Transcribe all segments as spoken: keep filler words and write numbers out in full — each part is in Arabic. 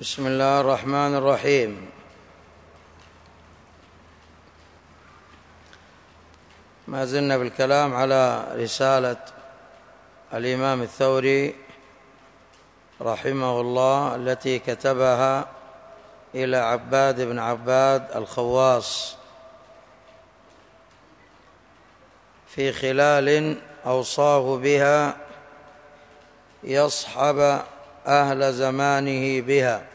بسم الله الرحمن الرحيم. ما زلنا بالكلام على رسالة الإمام الثوري رحمه الله التي كتبها إلى عباد بن عباد الخواص في خلال أوصاه بها يصحب أهل زمانه بها.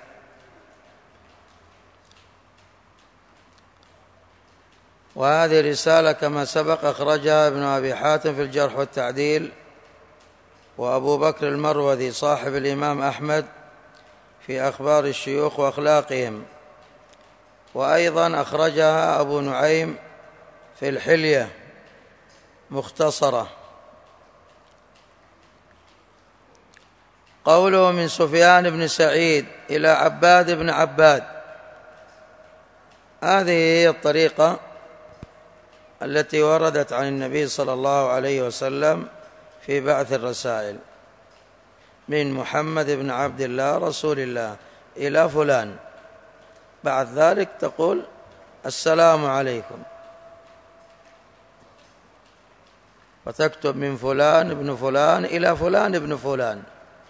وهذه رسالة كما سبق أخرجها ابن أبي حاتم في الجرح والتعديل، وأبو بكر المروذي صاحب الإمام أحمد في أخبار الشيوخ وأخلاقهم، وأيضا أخرجها أبو نعيم في الحلية مختصرة. قوله من سفيان بن سعيد إلى عباد بن عباد، هذه هي الطريقة التي وردت عن النبي صلى الله عليه وسلم في بعث الرسائل، من محمد بن عبد الله رسول الله إلى فلان، بعد ذلك تقول السلام عليكم، وتكتب من فلان ابن فلان إلى فلان ابن فلان.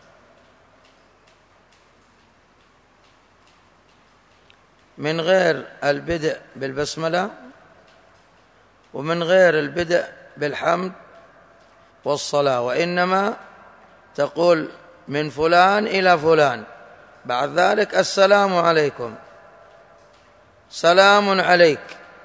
من غير البدء بالبسملة، ومن غير البدء بالحمد والصلاة، وإنما تقول من فلان إلى فلان، بعد ذلك السلام عليكم، سلام عليك،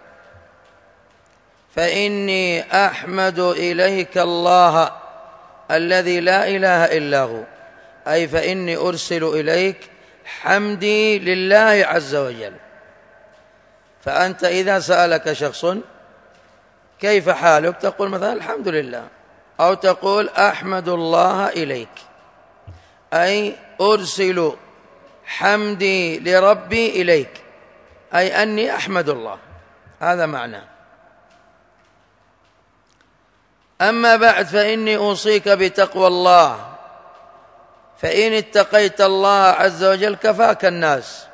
فإني أحمد إليك الله الذي لا إله إلا هو، أي فإني أرسل إليك حمدي لله عز وجل. فأنت إذا سألك شخص كيف حالك تقول مثلا الحمد لله، أو تقول أحمد الله إليك، أي أرسل حمدي لربي إليك، أي أني أحمد الله، هذا معناه. أما بعد فإني أوصيك بتقوى الله، فإن اتقيت الله عز وجل كفاك الناس.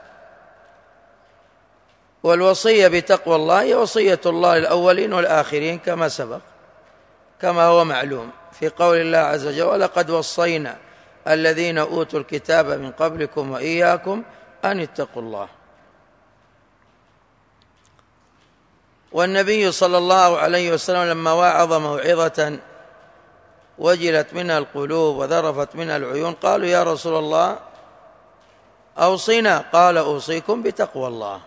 والوصية بتقوى الله هي وصية الله للأولين والآخرين كما سبق، كما هو معلوم في قول الله عز وجل ولقد وصينا الذين أوتوا الكتاب من قبلكم وإياكم أن اتقوا الله. والنبي صلى الله عليه وسلم لما وعظ موعظة وجلت منها القلوب وذرفت منها العيون قالوا يا رسول الله أوصنا، قال أوصيكم بتقوى الله.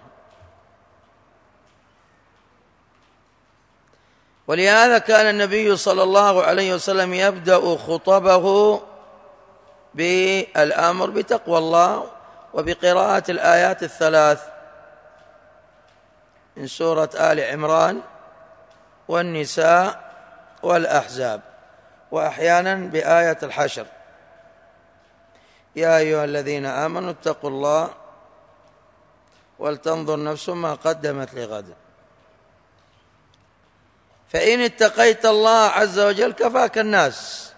ولهذا كان النبي صلى الله عليه وسلم يبدأ خطبه بالأمر بتقوى الله وبقراءة الآيات الثلاث من سورة آل عمران والنساء والأحزاب، وأحيانا بآية الحشر يا أيها الذين آمنوا اتقوا الله ولتنظر نفس ما قدمت لغد. فإن اتقيت الله عز وجل كفاك الناس،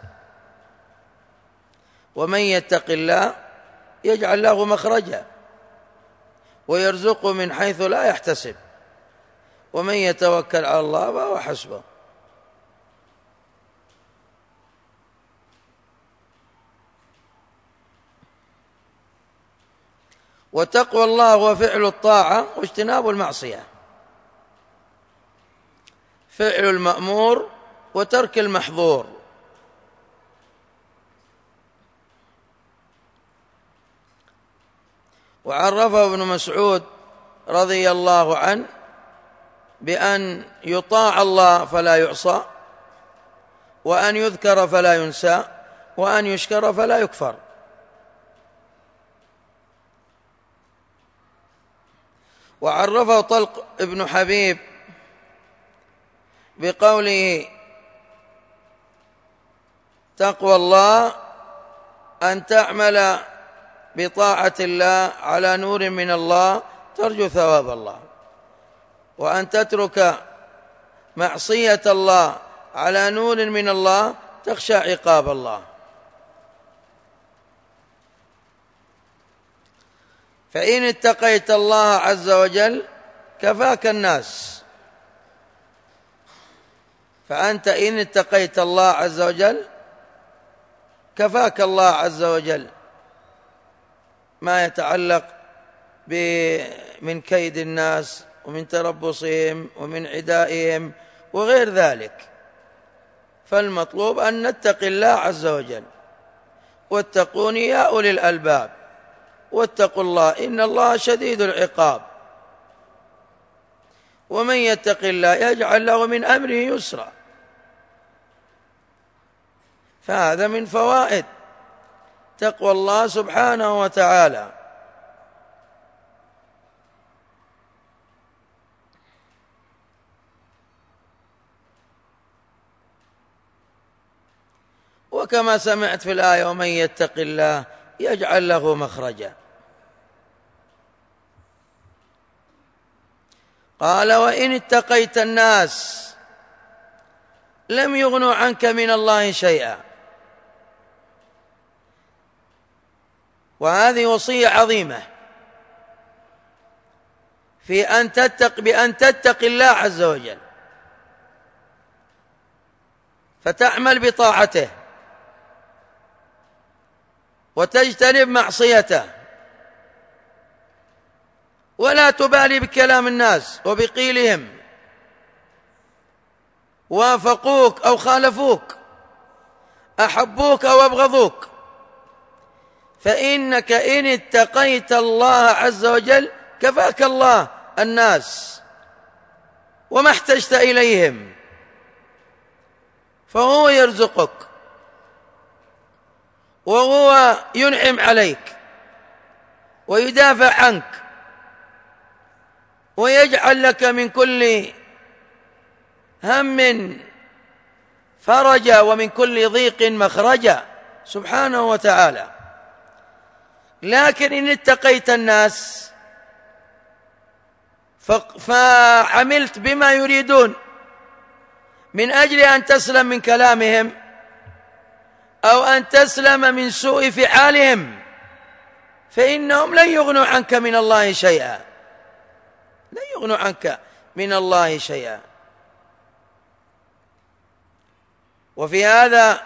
ومن يتق الله يجعل له مخرجا ويرزقه من حيث لا يحتسب، ومن يتوكل على الله فهو حسبه. وتقوى الله هو فعل الطاعة واجتناب المعصية، فعل المأمور وترك المحظور. وعرفه ابن مسعود رضي الله عنه بأن يطاع الله فلا يعصى، وأن يذكر فلا ينسى، وأن يشكر فلا يكفر. وعرفه طلق ابن حبيب بقوله تقوى الله أن تعمل بطاعة الله على نور من الله ترجو ثواب الله، وأن تترك معصية الله على نور من الله تخشى عقاب الله. فإن اتقيت الله عز وجل كفاك الناس. فأنت إن اتقيت الله عز وجل كفاك الله عز وجل ما يتعلق من كيد الناس ومن تربصهم ومن عدائهم وغير ذلك. فالمطلوب أن نتقي الله عز وجل. واتقوني يا أولي الألباب، واتقوا الله إن الله شديد العقاب. ومن يتق الله يجعل له من أمره يسرا. فهذا من فوائد تقوى الله سبحانه وتعالى. وكما سمعت في الآية ومن يتق الله يجعل له مخرجا. قال وإن اتقيت الناس لم يغنوا عنك من الله شيئا. وهذه وصية عظيمة في أن تتق بأن تتقي الله عز وجل فتعمل بطاعته وتجتنب معصيته، ولا تبالي بكلام الناس وبقيلهم، وافقوك أو خالفوك، أحبوك أو أبغضوك. فإنك إن اتقيت الله عز وجل كفاك الله الناس وما احتجت إليهم، فهو يرزقك وهو ينعم عليك ويدافع عنك ويجعل لك من كل هم فرجا ومن كل ضيق مخرجا سبحانه وتعالى. لكن إن اتقيت الناس فعملت بما يريدون من أجل أن تسلم من كلامهم أو أن تسلم من سوء فعالهم، فإنهم لن يغنوا عنك من الله شيئا، لن يغنوا عنك من الله شيئا. وفي هذا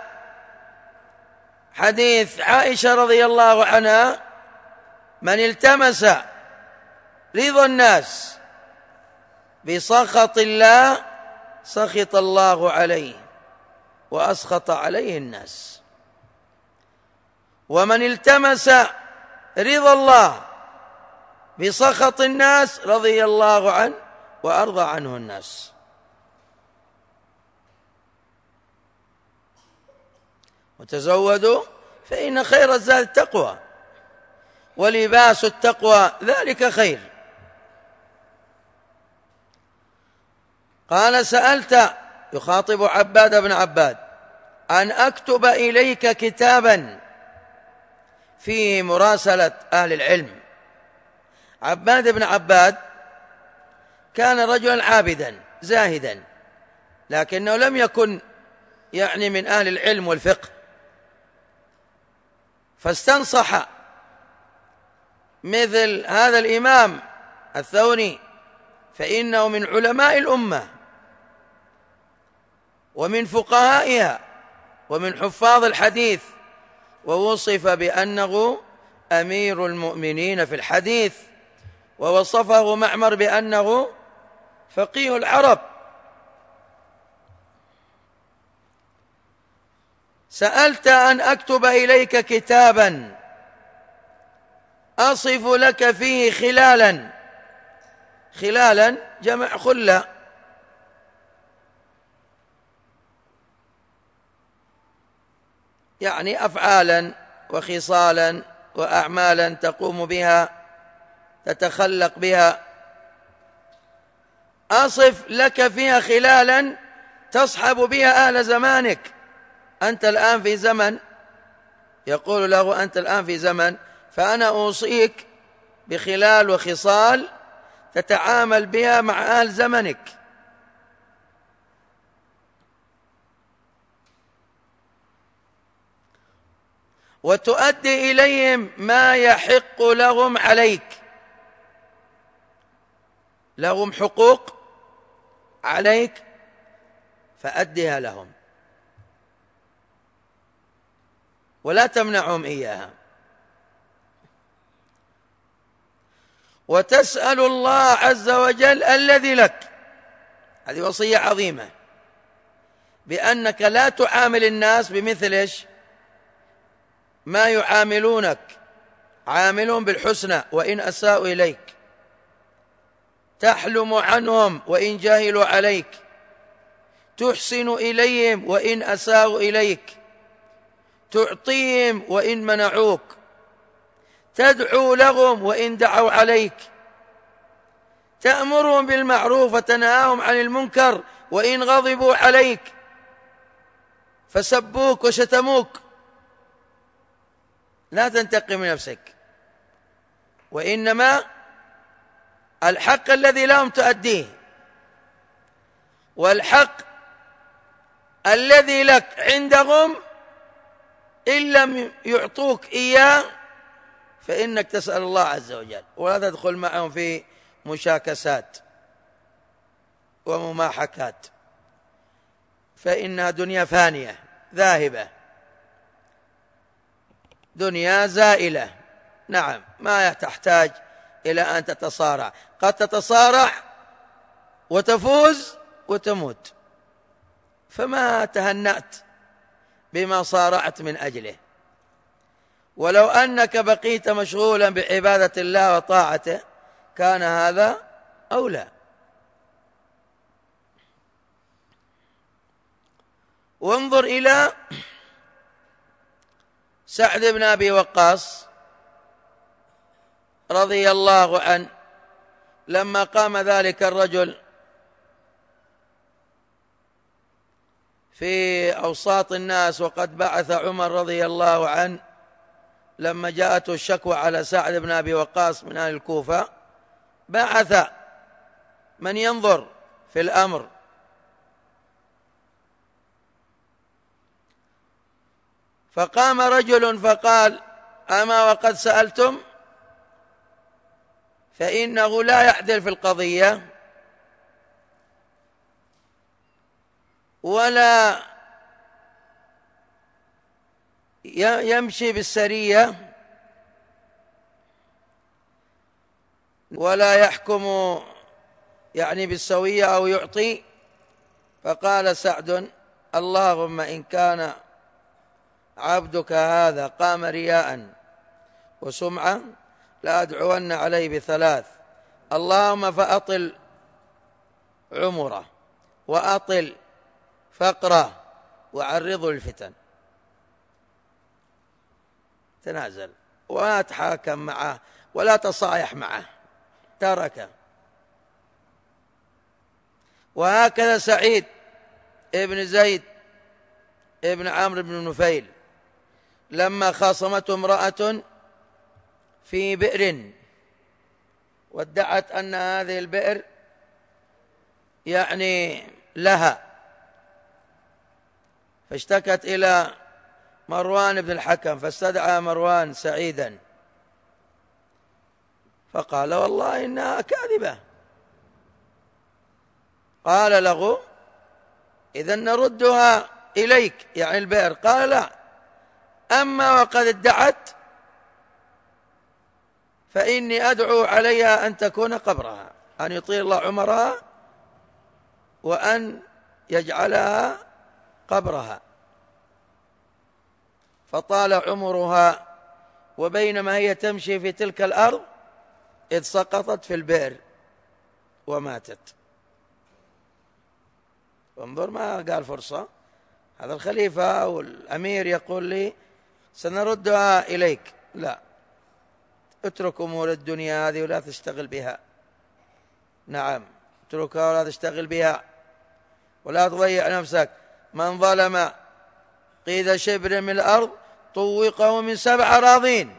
حديث عائشة رضي الله عنها: من التمس رضا الناس بسخط الله سخط الله عليه وأسخط عليه الناس، ومن التمس رضا الله بسخط الناس رضي الله عنه وأرضى عنه الناس. وتزودوا فإن خير الزاد التقوى، ولباس التقوى ذلك خير. قال: سألت، يخاطب عباد بن عباد، أن أكتب إليك كتابا فيه مراسلة أهل العلم. عباد بن عباد كان رجلا عابدا زاهدا، لكنه لم يكن يعني من أهل العلم والفقه، فاستنصح مثل هذا الإمام الثوري، فإنه من علماء الأمة ومن فقهائها ومن حفاظ الحديث، ووصف بأنه أمير المؤمنين في الحديث، ووصفه معمر بأنه فقيه العرب. سألت أن أكتب إليك كتابا أصف لك فيه خلالا، خلالا جمع خلة، يعني أفعالا وخصالا وأعمالا تقوم بها تتخلق بها، أصف لك فيها خلالا تصحب بها أهل زمانك. أنت الآن في زمن، يقول له أنت الآن في زمن، فأنا أوصيك بخلال وخصال تتعامل بها مع أهل زمنك. وتؤدي إليهم ما يحق لهم عليك، لهم حقوق عليك فأدها لهم ولا تمنعهم إياها. وتسأل الله عز وجل الذي لك، هذه وصية عظيمة، بأنك لا تعامل الناس بمثل إيش ما يعاملونك، عاملهم بالحسنى وإن أساءوا إليك، تحلم عنهم وإن جاهلوا عليك، تحسن إليهم وإن أساءوا إليك، تعطيهم وإن منعوك، تدعو لهم وإن دعوا عليك، تأمرهم بالمعروف وتنهاهم عن المنكر وإن غضبوا عليك فسبوك وشتموك. لا تنتقم من نفسك، وإنما الحق الذي لهم تؤديه، والحق الذي لك عندهم إن لم يعطوك إياه فإنك تسأل الله عز وجل، ولا تدخل معهم في مشاكسات ومماحكات، فإنها دنيا فانية ذاهبة، دنيا زائلة. نعم، ما تحتاج إلى أن تتصارع، قد تتصارع وتفوز وتموت، فما تهنأت بما صارعت من أجله. ولو أنك بقيت مشغولا بعبادة الله وطاعته كان هذا أولى. وانظر إلى سعد بن أبي وقاص رضي الله عنه لما قام ذلك الرجل في أوساط الناس وقد بعث عمر رضي الله عنه لما جاءته الشكوى على سعد بن أبي وقاص من أهل الكوفة، بعث من ينظر في الأمر، فقام رجل فقال: أما وقد سألتم؟ فإنه لا يعدل في القضية ولا يمشي بالسرية ولا يحكم يعني بالسوية أو يعطي. فقال سعد: اللهم إن كان عبدك هذا قام رياء وسمعة لأدعون عليه بثلاث: اللهم فأطل عمره وأطل فقره وعرضه الفتن. تنازل ولا تحاكم معه ولا تصايح معه، ترك. وهكذا سعيد ابن زيد ابن عمرو بن نفيل لما خاصمته امرأة في بئر وادعت أن هذه البئر يعني لها، فاشتكت إلى مروان بن الحكم، فاستدعى مروان سعيدا فقال: والله إنها كاذبة. قال له: إذن نردها إليك، يعني البئر. قال: لا، أما وقد ادعت فإني أدعو عليها أن تكون قبرها، أن يطيل الله عمرها وأن يجعلها قبرها. فطال عمرها، وبينما هي تمشي في تلك الأرض إذ سقطت في البئر وماتت. وانظر، ما قال فرصة. هذا الخليفة أو الأمير يقول لي سنردها إليك، لا، اترك أمور الدنيا هذه ولا تشتغل بها. نعم، اتركها ولا تشتغل بها ولا تضيع نفسك. من ظلم قيد شبر من الأرض طوقه من سبع أراضين.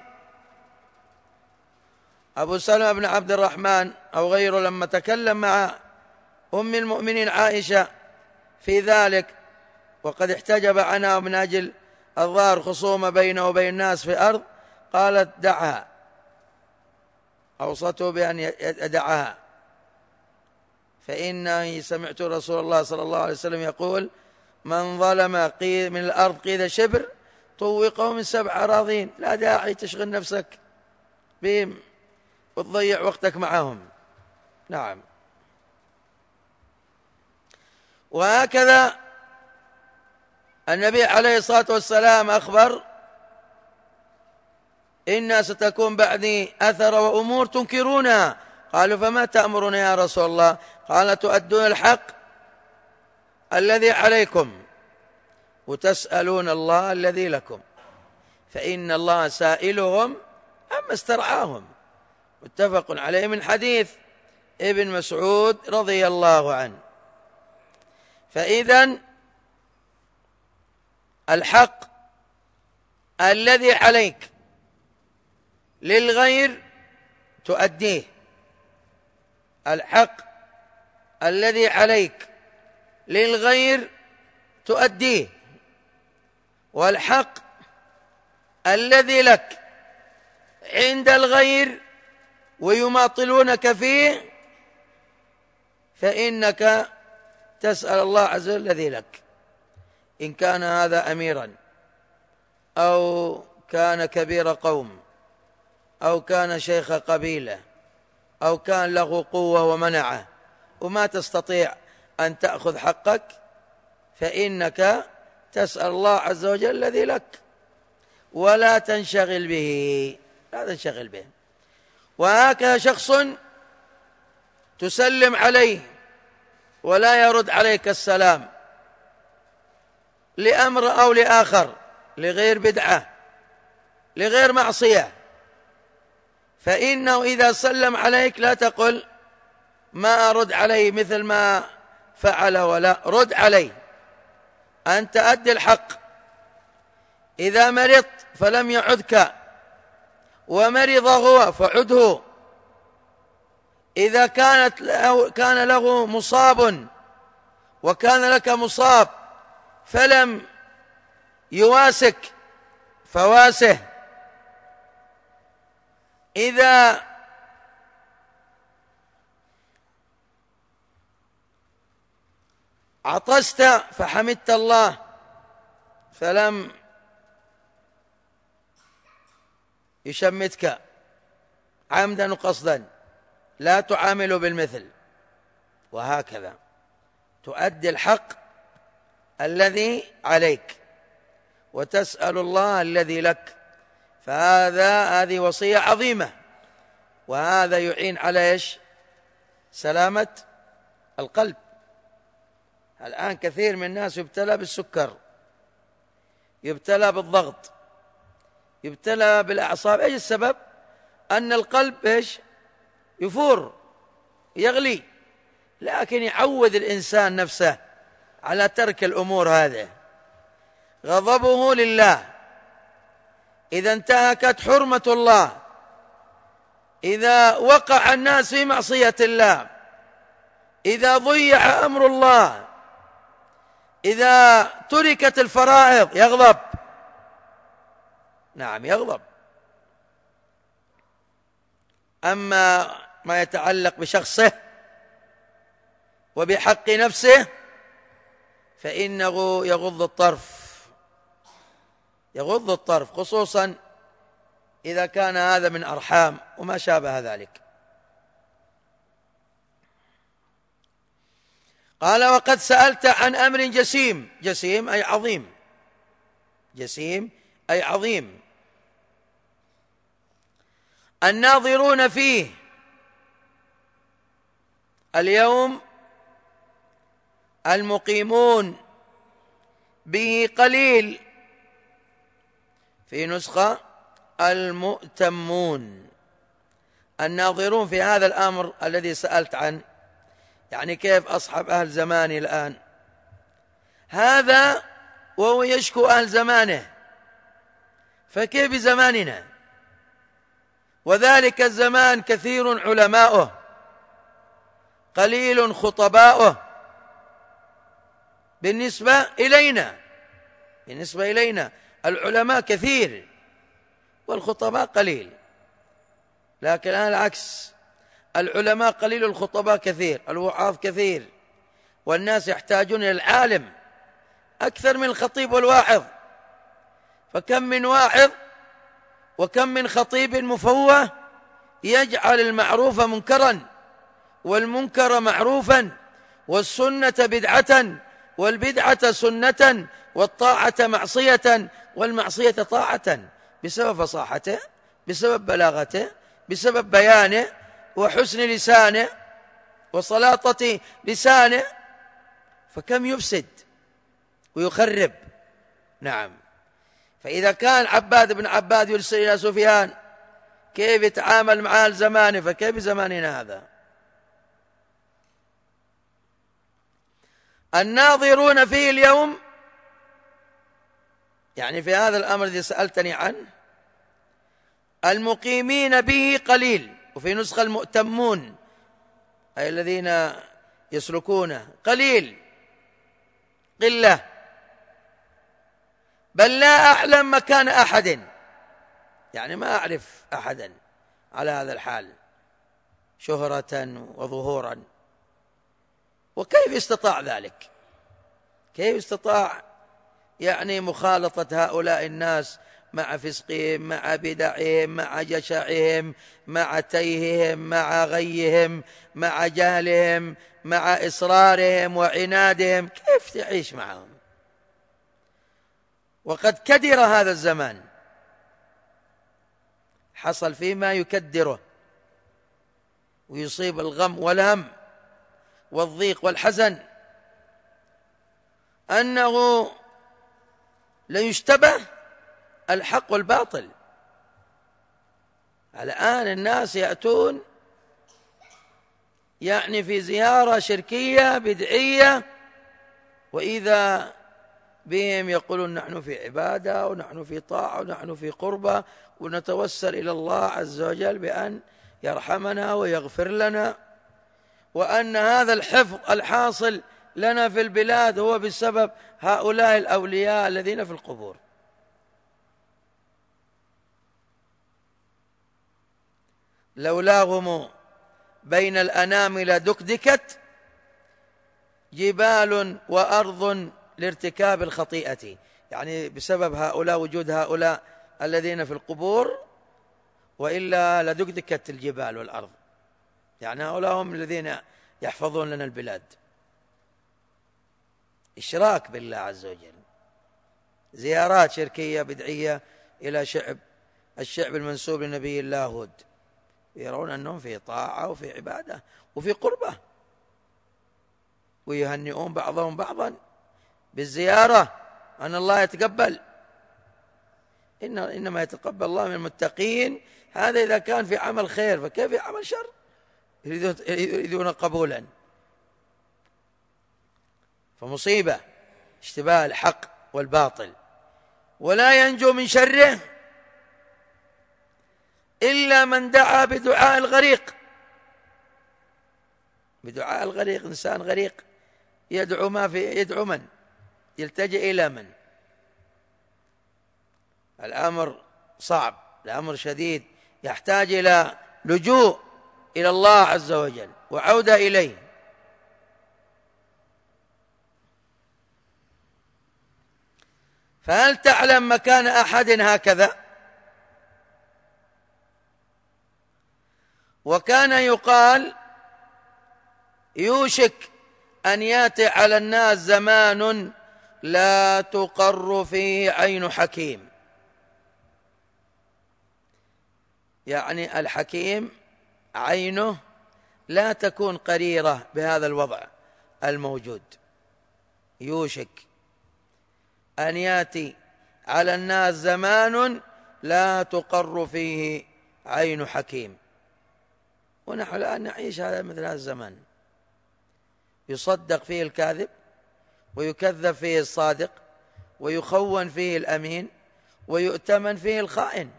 أبو سلمة بن عبد الرحمن أو غيره لما تكلم مع أم المؤمنين عائشة في ذلك وقد احتجب عنها من أجل الظاهر خصومة بينه وبين الناس في أرض، قالت: دعها، أوصته بأن يدعها. فإني سمعت رسول الله صلى الله عليه وسلم يقول: من ظلم من الأرض قيد شبر طوقه من سبع أراضين. لا داعي تشغل نفسك بهم وتضيع وقتك معهم. نعم. وهكذا النبي عليه الصلاة والسلام أخبر: إن ستكون بعدي أثر وأمور تنكرونها. قالوا: فما تأمرون يا رسول الله؟ قال: تؤدون الحق الذي عليكم وتسألون الله الذي لكم، فإن الله سائلهم أما استرعاهم. متفق عليه من حديث ابن مسعود رضي الله عنه. فإذن الحق الذي عليك للغير تؤديه، الحق الذي عليك للغير تؤديه، والحق الذي لك عند الغير ويماطلونك فيه فإنك تسأل الله عز وجل الذي لك، إن كان هذا أميرا أو كان كبير قوم أو كان شيخ قبيلة أو كان له قوة ومنعة وما تستطيع أن تأخذ حقك، فإنك تسأل الله عز وجل الذي لك ولا تنشغل به، لا تنشغل به. وهكذا شخص تسلم عليه ولا يرد عليك السلام لأمر أو لآخر، لغير بدعة لغير معصية، فإنه إذا سلم عليك لا تقل ما أرد عليه مثل ما فعل، ولا رد عليه، أنت أدي الحق. إذا مرضت فلم يعدك ومرض هو فعده، إذا كانت له كان له مصاب وكان لك مصاب فلم يواسك فواسه، إذا عطست فحمدت الله فلم يشمتك عمدا وقصدا لا تعامل بالمثل. وهكذا تؤدي الحق الذي عليك وتسأل الله الذي لك، فهذا هذه وصية عظيمة، وهذا يعين على إيش؟ سلامة القلب. الآن كثير من الناس يبتلى بالسكر، يبتلى بالضغط، يبتلى بالأعصاب. إيش السبب؟ أن القلب إيش؟ يفور يغلي. لكن يعود الإنسان نفسه على ترك الأمور هذه. غضبه لله، إذا انتهكت حرمة الله، إذا وقع الناس في معصية الله، إذا ضيع أمر الله، إذا تركت الفرائض يغضب. نعم يغضب. أما ما يتعلق بشخصه وبحق نفسه فإنه يغض الطرف، يغض الطرف، خصوصا إذا كان هذا من أرحام وما شابه ذلك. قال: وقد سألت عن أمر جسيم. جسيم أي عظيم، جسيم أي عظيم، الناظرون فيه اليوم المقيمون به قليل، في نسخة المؤتمون. الناظرون في هذا الأمر الذي سألت عنه، يعني كيف أصحاب أهل زماني الآن، هذا وهو يشكو أهل زمانه، فكيف بزماننا؟ وذلك الزمان كثير علماؤه قليل خطباؤه بالنسبة إلينا. بالنسبة إلينا العلماء كثير والخطباء قليل، لكن العكس، العلماء قليل، الخطباء كثير، الوعاظ كثير، والناس يحتاجون إلى العالم أكثر من الخطيب والواعظ. فكم من واعظ وكم من خطيب مفوه يجعل المعروف منكرا والمنكر معروفا والسنة بدعة والبدعة سنة والطاعة معصية والمعصية طاعة، بسبب فصاحته، بسبب بلاغته، بسبب بيانه وحسن لسانه وسلاطة لسانه. فكم يفسد ويخرب. نعم. فإذا كان عباد بن عباد يرسل إلى سفيان كيف يتعامل مع أهل زمانه، فكيف زماننا هذا؟ الناظرون فيه اليوم، يعني في هذا الأمر الذي سألتني عنه، المقيمين به قليل، وفي نسخة المؤتمون أي الذين يسلكونه قليل، قلة، بل لا أعلم مكان أحد، يعني ما أعرف أحدا على هذا الحال شهرة وظهورا. وكيف استطاع ذلك؟ كيف استطاع يعني مخالطة هؤلاء الناس مع فسقهم، مع بدعهم، مع جشعهم، مع تيههم، مع غيهم، مع جهلهم، مع إصرارهم وعنادهم؟ كيف تعيش معهم؟ وقد كدر هذا الزمان، حصل فيه ما يكدره ويصيب الغم والهم والضيق والحزن، أنه ليشتبه الحق والباطل. الآن الناس يأتون يعني في زيارة شركية بدعية، وإذا بهم يقولون نحن في عبادة ونحن في طاعة ونحن في قربة ونتوسل إلى الله عز وجل بأن يرحمنا ويغفر لنا، وأن هذا الحفظ الحاصل لنا في البلاد هو بسبب هؤلاء الأولياء الذين في القبور. لولاهم بين الأنامل دكدكت جبال وأرض لارتكاب الخطيئة، يعني بسبب هؤلاء، وجود هؤلاء الذين في القبور، وإلا لدكدكت الجبال والأرض. يعني هؤلاء هم الذين يحفظون لنا البلاد. إشراك بالله عز وجل، زيارات شركية بدعية إلى شعب الشعب المنسوب لنبي الله هود، يرون أنهم في طاعة وفي عبادة وفي قربة، ويهنئون بعضهم بعضا بالزيارة أن الله يتقبل. إن إنما يتقبل الله من المتقين. هذا إذا كان في عمل خير، فكيف في عمل شر؟ يريدون قبولا. فمصيبة اشتباه الحق والباطل. ولا ينجو من شره إلا من دعا بدعاء الغريق. بدعاء الغريق، إنسان غريق يدعو ما في يدعو من؟ يلتجئ إلى من؟ الأمر صعب، الأمر شديد، يحتاج إلى لجوء إلى الله عز وجل وعودة إليه. فهل تعلم مكان أحد هكذا؟ وكان يقال يوشك أن يأتي على الناس زمان لا تقر فيه عين حكيم. يعني الحكيم عينه لا تكون قريرة بهذا الوضع الموجود. يوشك أن يأتي على الناس زمان لا تقر فيه عين حكيم. ونحن الآن نعيش هذا مثل هذا الزمان، يصدق فيه الكاذب ويكذب فيه الصادق ويخون فيه الأمين ويؤتمن فيه الخائن.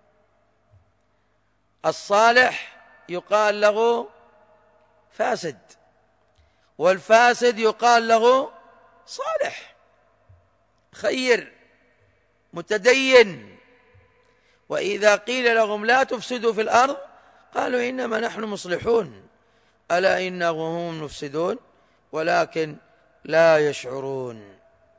الصالح يقال له فاسد، والفاسد يقال له صالح، خير، متدين. وإذا قيل لهم لا تفسدوا في الأرض قالوا إنما نحن مصلحون ألا إنهم هم المفسدون ولكن لا يشعرون.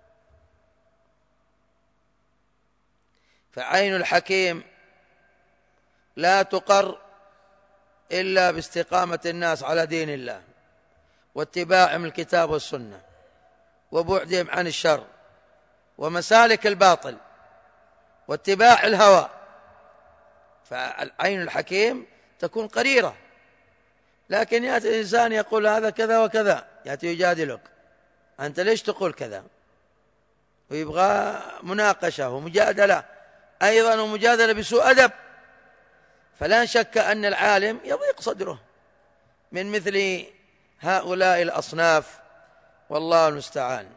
فعين الحكيم لا تقر إلا باستقامة الناس على دين الله واتباعهم الكتاب والسنة وبعدهم عن الشر ومسالك الباطل واتباع الهوى. فالعين الحكيم تكون قريرة، لكن يأتي الإنسان يقول هذا كذا وكذا، يأتي يجادلك أنت ليش تقول كذا، ويبغى مناقشة ومجادلة أيضا ومجادلة بسوء أدب. فلا شك أن العالم يضيق صدره من مثل هؤلاء الأصناف، والله المستعان.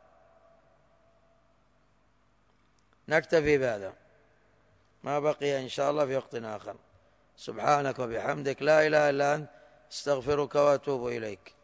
نكتفي بهذا، ما بقي إن شاء الله في وقت آخر. سبحانك وبحمدك لا إله إلا أنت استغفرك وأتوب إليك.